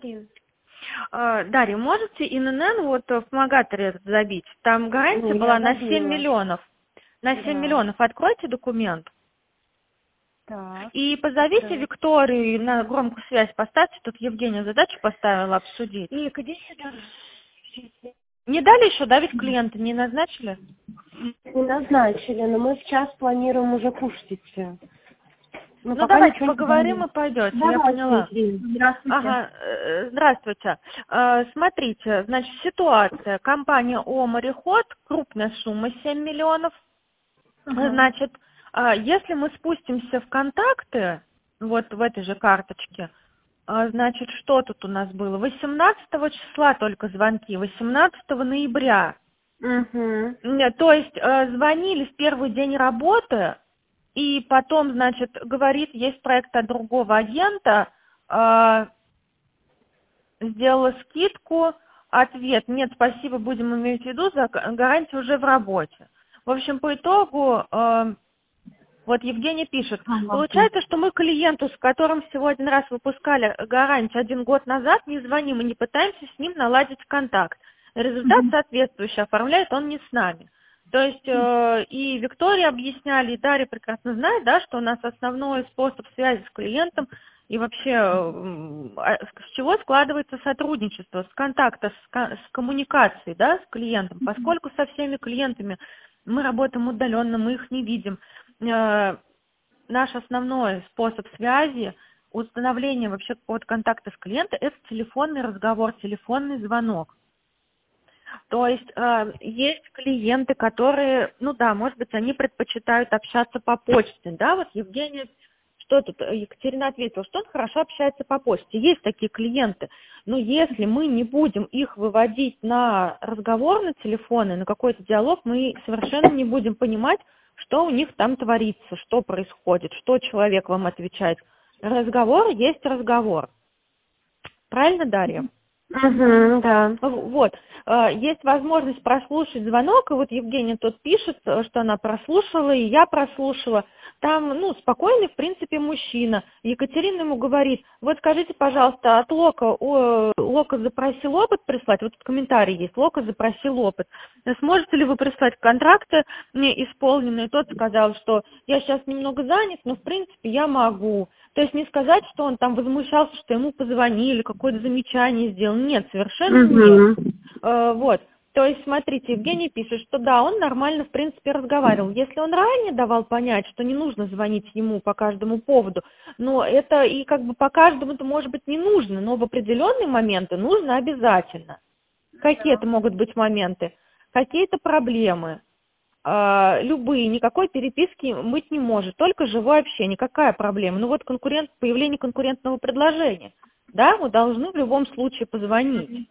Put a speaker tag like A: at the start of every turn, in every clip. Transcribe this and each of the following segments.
A: Дарья.
B: Дарья, можете ИНН вот в вспомогательный этот забить? Там гарантия была на 7 миллионов. На 7 миллионов. Откройте документ.
A: Так.
B: И позовите Викторию, на громкую связь поставьте. Тут Евгения задачу поставила обсудить.
A: И иди сюда.
B: Не дали еще, да, ведь клиенты не назначили?
A: Не назначили, но мы сейчас планируем уже кушать все.
B: Ну давайте поговорим и пойдете, я поняла.
A: Здравствуйте.
B: Ага, здравствуйте. Смотрите, значит, ситуация. Компания О Мореход, крупная сумма 7 миллионов. Значит, если мы спустимся в контакты, вот в этой же карточке, значит, что тут у нас было? 18 числа только звонки, 18 ноября. То есть звонили в первый день работы, и потом, значит, говорит, есть проект от другого агента, сделала скидку, ответ, нет, спасибо, будем иметь в виду, гарантия уже в работе. В общем, по итогу, вот Евгений пишет, получается, что мы клиенту, с которым всего один раз выпускали гарантию 1 год назад, не звоним и не пытаемся с ним наладить контакт. Результат соответствующий, оформляет он не с нами. То есть и Виктория объясняли, и Дарья прекрасно знает, да, что у нас основной способ связи с клиентом и вообще с чего складывается сотрудничество, с контакта, с коммуникацией, да, с клиентом. Поскольку со всеми клиентами мы работаем удаленно, мы их не видим. Наш основной способ связи, установления вообще какого-то контакта с клиентом, это телефонный разговор, телефонный звонок. То есть есть клиенты, которые, ну да, может быть, они предпочитают общаться по почте, да, вот Евгения, что тут, Екатерина ответила, что он хорошо общается по почте. Есть такие клиенты, но если мы не будем их выводить на разговор, на телефоны, на какой-то диалог, мы совершенно не будем понимать, что у них там творится, что происходит, что человек вам отвечает. Разговор есть разговор. Правильно, Дарья?
A: Да.
B: Вот. Есть возможность прослушать звонок, и вот Евгения тут пишет, что она прослушала, и я прослушала. Там, ну, спокойный, в принципе, мужчина. Екатерина ему говорит, вот скажите, пожалуйста, от Лока запросил опыт прислать, вот тут комментарий есть, Лока запросил опыт. Сможете ли вы прислать контракты мне исполненные? Тот сказал, что я сейчас немного занят, но, в принципе, я могу. То есть не сказать, что он там возмущался, что ему позвонили, какое-то замечание сделал. Нет, совершенно нет. Вот. То есть, смотрите, Евгений пишет, что да, он нормально, в принципе, разговаривал. Если он ранее давал понять, что не нужно звонить ему по каждому поводу, но это и как бы по каждому-то, может быть, не нужно, но в определенные моменты нужно обязательно. Какие это могут быть моменты? Какие-то проблемы. Любые, никакой переписки быть не может, только живое общение. Какая проблема? Ну вот появление конкурентного предложения. Да, мы должны в любом случае позвонить.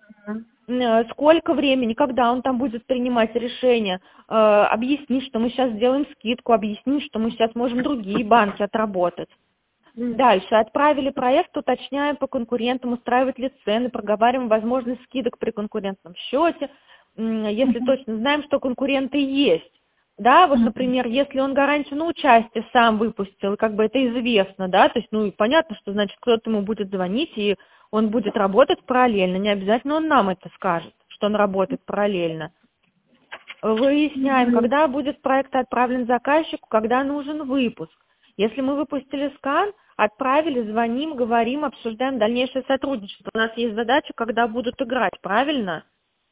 B: Сколько времени, когда он там будет принимать решение, объяснить, что мы сейчас сделаем скидку, объяснить, что мы сейчас можем другие банки отработать. Дальше. Отправили проект, уточняем по конкурентам, устраивать ли цены, проговариваем возможность скидок при конкурентном счете, если точно знаем, что конкуренты есть. Да, вот, например, если он гарантию на участие сам выпустил, как бы это известно, да, то есть, ну, и понятно, что, значит, кто-то ему будет звонить, и он будет работать параллельно, не обязательно он нам это скажет, что он работает параллельно. Выясняем, когда будет проект отправлен заказчику, когда нужен выпуск. Если мы выпустили скан, отправили, звоним, говорим, обсуждаем дальнейшее сотрудничество. У нас есть задача, когда будут играть, правильно?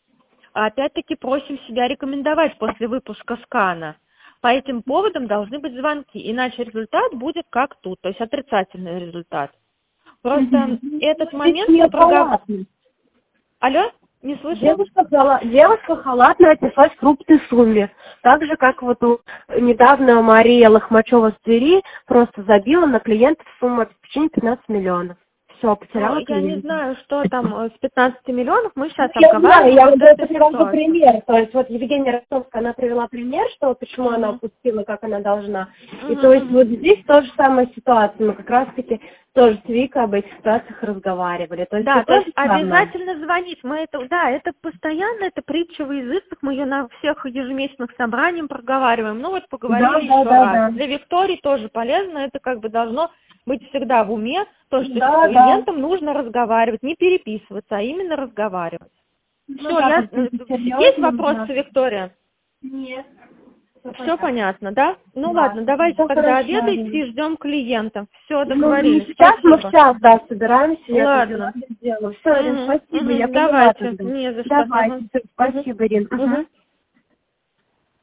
B: А опять-таки просим себя рекомендовать после выпуска скана. По этим поводам должны быть звонки, иначе результат будет как тут, то есть отрицательный результат. Просто этот момент мы проговариваем. Алло? Не слышу?
A: Девушка халатно отнеслась к крупной сумме. Так же, как вот недавно Мария Лохмачева с Твери просто забила на клиентов сумму обеспечения 15 миллионов. Все, потеряла клиента.
B: Я не знаю, что там с 15 миллионов, мы сейчас
A: Я
B: обговариваем.
A: Я вот привела пример. То есть вот Евгения Ростовская, она привела пример, что почему она упустила, как она должна. И то есть вот здесь тоже самая ситуация. Мы как раз-таки тоже с Викой об этих ситуациях разговаривали. То есть
B: да, то есть обязательно звонить. Мы это, да, это постоянно, это притча во языцах, мы ее на всех ежемесячных собраниях проговариваем. Ну вот поговорили еще раз. Для Виктории тоже полезно, это как бы должно быть всегда в уме, то, что
A: Да,
B: с клиентом нужно разговаривать, не переписываться, а именно разговаривать.
A: Ну
B: Все,
A: да,
B: есть вопросы, Виктория?
A: Нет.
B: Все понятно, да? Ну
A: Да.
B: ладно, давайте
A: Всё
B: тогда
A: хорошо,
B: обедайте
A: Арина.
B: и ждем клиента. Все,
A: Ну,
B: договорились.
A: сейчас мы в
B: Спасибо.
A: час, да, собираемся, я тут
B: Ладно.
A: дела сделаю. Все, Ирин, спасибо, я поняла
B: Давайте,
A: тогда.
B: не за что.
A: Давайте, всё, спасибо, Ирин.
B: Мгм.